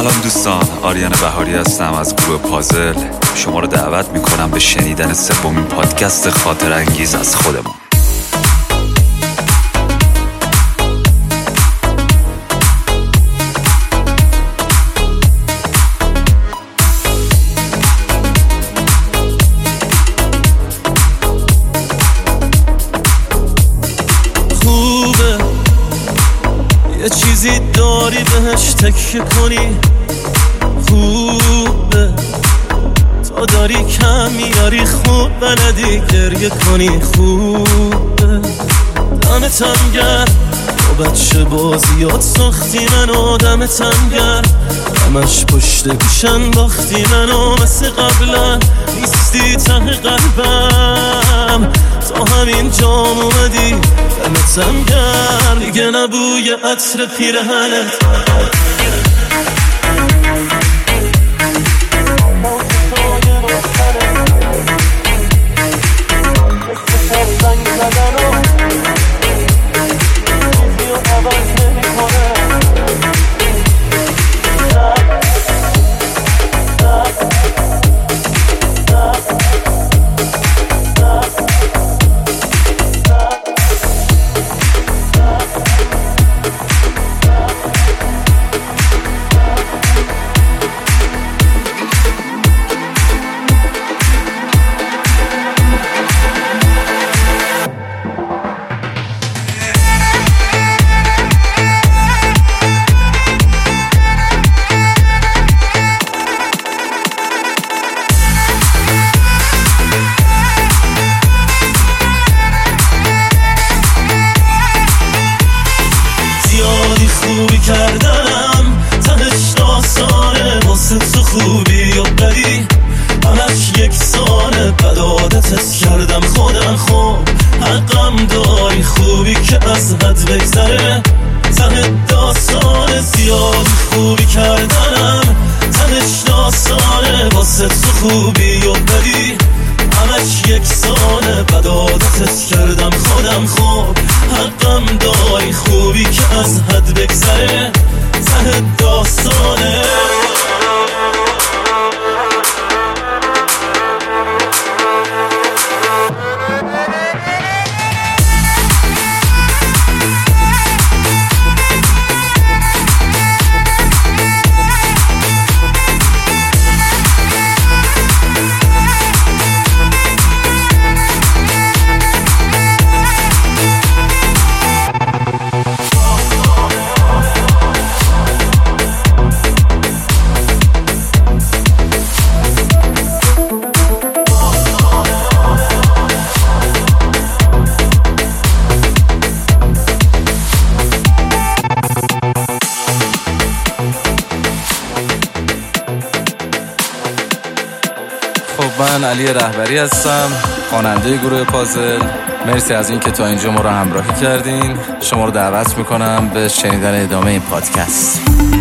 سلام دوستان، آریان بهاری هستم از گروه پازل. شما رو دعوت میکنم به شنیدن سومین پادکست خاطر انگیز از خودمون. یه چیزی داری بهش تکیه کنی، خوبه تا داری کم میاری، خوب بلدی گریه کنی، خوبه دمتم گرم با بچه بازیات ساختی منو، دمتم گرم همش پشت گوشن باختی منو، مثل قبلا نیستی ته قلبم، تا همین جام اومدی دمتم گرم، دیگه نبوی عطر پیرهنت خوبی کردم، تهش داستانه واسه تو خوبی و بدی همش یکسانه، بد عادتت کردم خودم، خوب حقم داری، خوبی که از حد بگذره ته داستانه، زیاد خوبی کردم، تهش داستانه واسه تو خوبی و بدی همش یکسانه، بد عادتت کردم خودم، خوب حقم داری، خوبی که از حد بگذره ته داستانه. من علی رهبری هستم، خواننده گروه پازل. مرسی از این که تا اینجا ما رو همراهی کردین. شما رو دعوت میکنم به شنیدن ادامه این پادکست.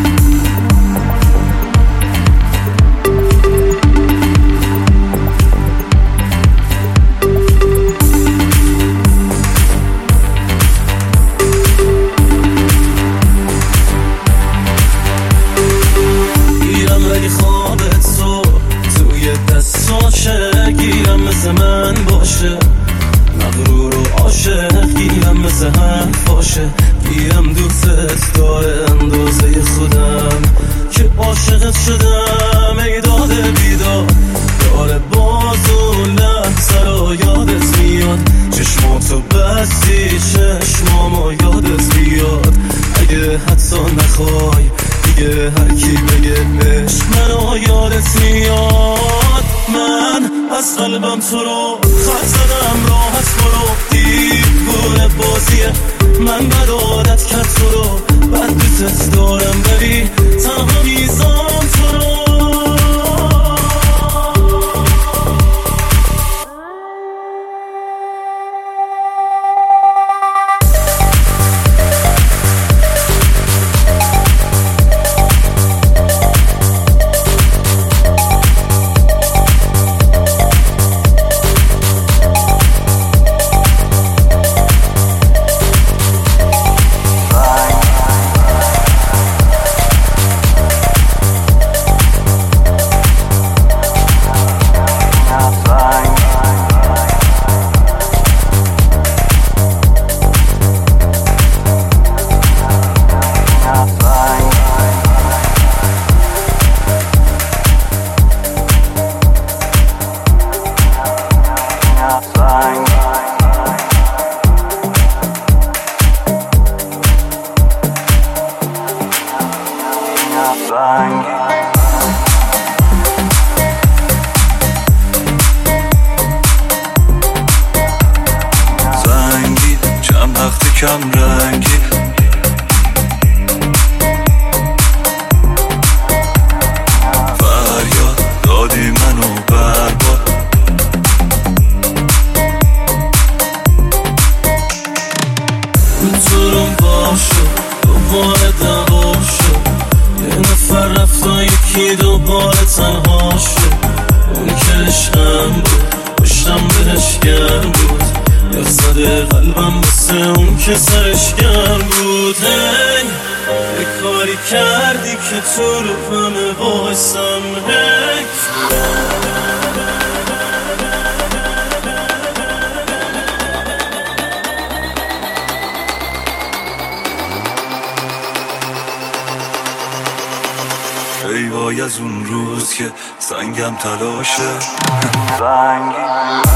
گیرم مثل من باشه، مغرور و عاشق گیرم مثل حرف باشه، گیرم دوست داره اندازه خودم که عاشقت شدم، ای داده بیداد داره باز و لحظه رو یادت میاد، چشماتو بستی چشمامو یادت بیاد، اگه حتی نخوای دیگه هر کی بگه عشق منو یادت میاد، من از قلبم تو رو خط زدم، راحت برو دیوونه بازیه، من بد عادت کرد تو رو، بد دوست دارم بری تنها میزان تو رو. کم رنگی. فریاد دادی منو برباد. منظورم باشو دوباره دعوا شد، یه نفر رفت و یکی دوباره تنها شد. اون که عشقم بود پشتم بهش گرم بود، یا زده قلبم بسه اون که سرش گرم بود. هی یه کاری کردی که تو رو همه بایستم. هی ای وای از اون روز که سنگم تلاشه.